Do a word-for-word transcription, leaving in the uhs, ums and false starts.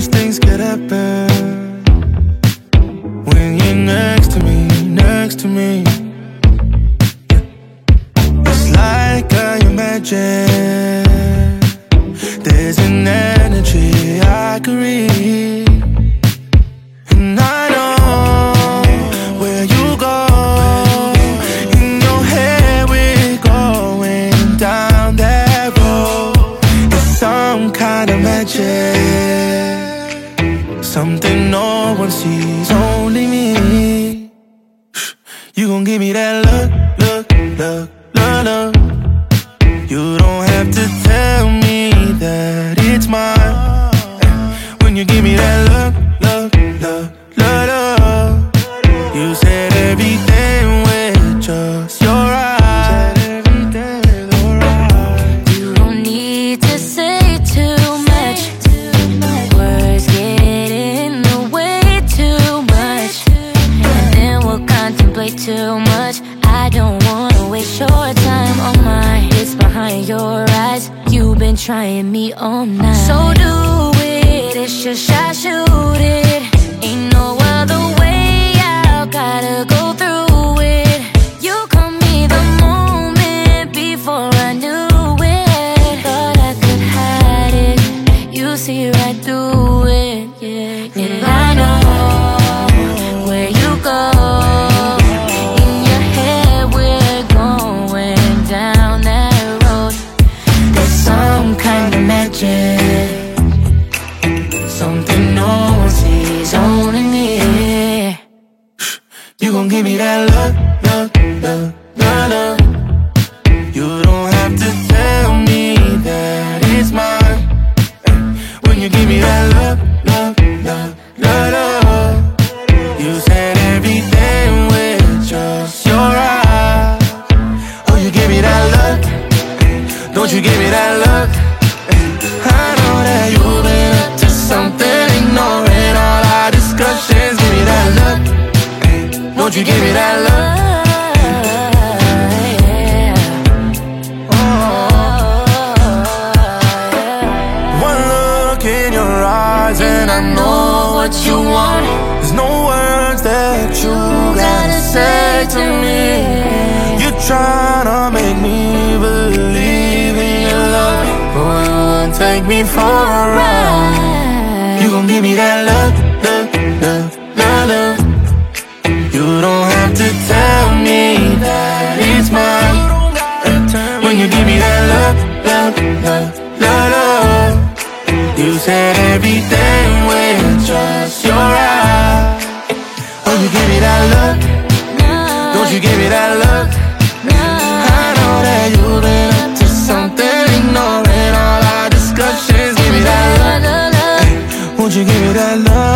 strange things could happen when you're next to me, next to me. It's like I imagine there's an energy I could read, and I know where you go. In your head we're going down that road. It's some kind of magic, something no one sees, only me. You gon' give me that look, look, look, look, look. You don't have to tell me that it's mine. When you give me that look, look, look, look, look. You said everything with just your eyes. You don't need to say too much. Words get in the way too much, and then we'll contemplate too much. I don't wanna waste your time on mine. It's behind your eyes. You've been trying me all night. So do it, it's your shot, shoot it. Ain't no other way out, gotta go through it. You caught me the moment before I knew it. Thought I could hide it, you see right through it, yeah, yeah. And I know where you go. In your head we're going down that road. There's some kind of magic, something no one sees, only me. You gon' give me that look, look, look, look, look. You don't have to tell me that it's mine. When you give me that look, look, look, look, look. You said everything with just your eyes. Oh, you give me that look, don't you give me that look. I know that you've been up to something, ignoring all our discussions. Give me that look, don't you give me that look. One look in your eyes and I know what you want. There's no words that you gotta say to me. You're tryna make me believe in your love, but you won't take me for a ride. You gon' give me that look, look, look, look, look. You don't have to tell me that it's mine. When you give me that look, look, look, look, look. You said everything with just your eyes. Oh, you give me that look, don't you give me that look. I know that you've been up to something, ignoring all our discussions. Give me that look, won't you give me that look.